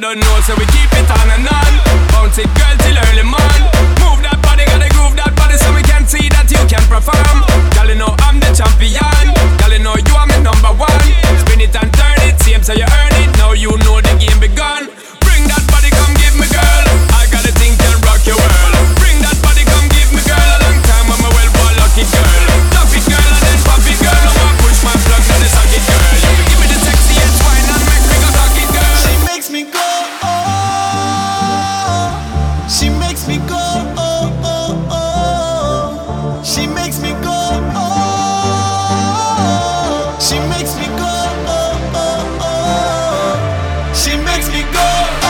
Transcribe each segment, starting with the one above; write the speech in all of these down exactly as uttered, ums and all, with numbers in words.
don't know, so we keep it on and on. Bounce it, girl, till early morn. Move that body, gotta groove that body, so we can see that you can perform. Girl, you know I'm the champion. Girl, you know you are my number one. Spin it and turn it, same so you earn it. Now you know the game begun. Bring that body, come give me, girl. I got a thing can rock your world. Bring that body, come give me, girl. A long time I'm a well born lucky girl. Love it, girl, and then pop it, girl. Now I push my plug, now the socket, girl. You give me the sexiest wine and make me go cock it, girl. She makes me go, oh. She makes me go, oh, oh, oh. She makes me go, oh. She makes me go, oh, oh, oh. She makes me go,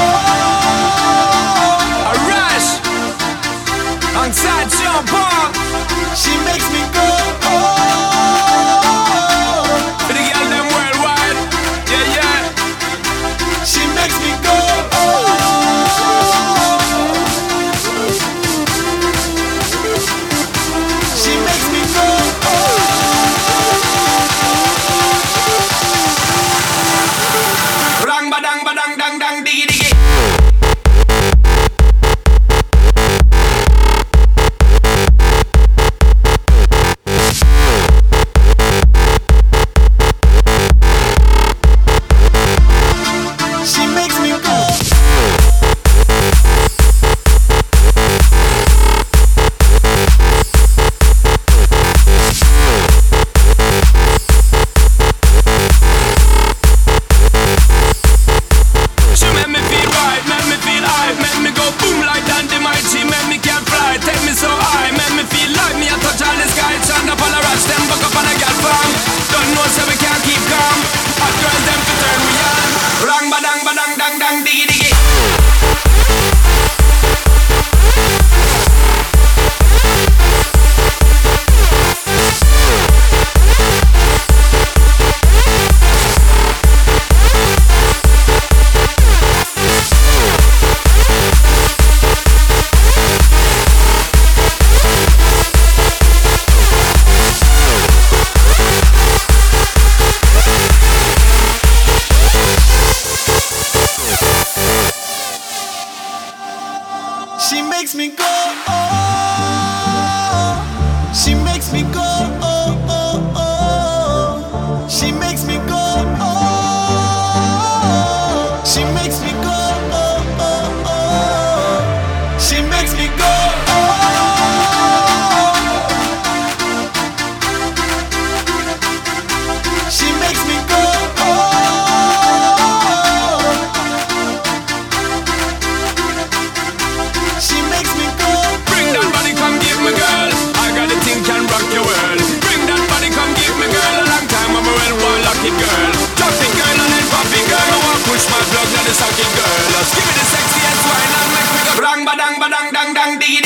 oh. A rush alongside Sean Paul. She makes me go, oh. For the girl them worldwide, yeah, yeah. She makes me go, oh. She makes me go, oh. Rang badang badang dang dang diggy diggy. She makes me go. She make me feel right, make me feel high, make me go boom like dynamite. She make me can fly, take me so high, make me feel like me a touch all the sky. Chant up on the rush, them buck up on a gal farm. Don't know so we can't keep calm. Hot girls them to turn me on. Rang badang badang dang dang diggy diggy. She makes me go, oh. She makes me go, oh, oh, oh. She makes me go, oh. She makes me go, oh, oh, oh. She makes me go, oh. She makes me go, oh. She makes me go. Bring that body, come give me, girl. I got a thing can rock your world. Bring that body, come give me, girl. A long time I'm a well born lucky girl. Drop it, girl, and then pop it, girl. I want push my plug, now the socket, girl. Just give me the sexiest wine and make me go. Rang badang badang dang dang diggy.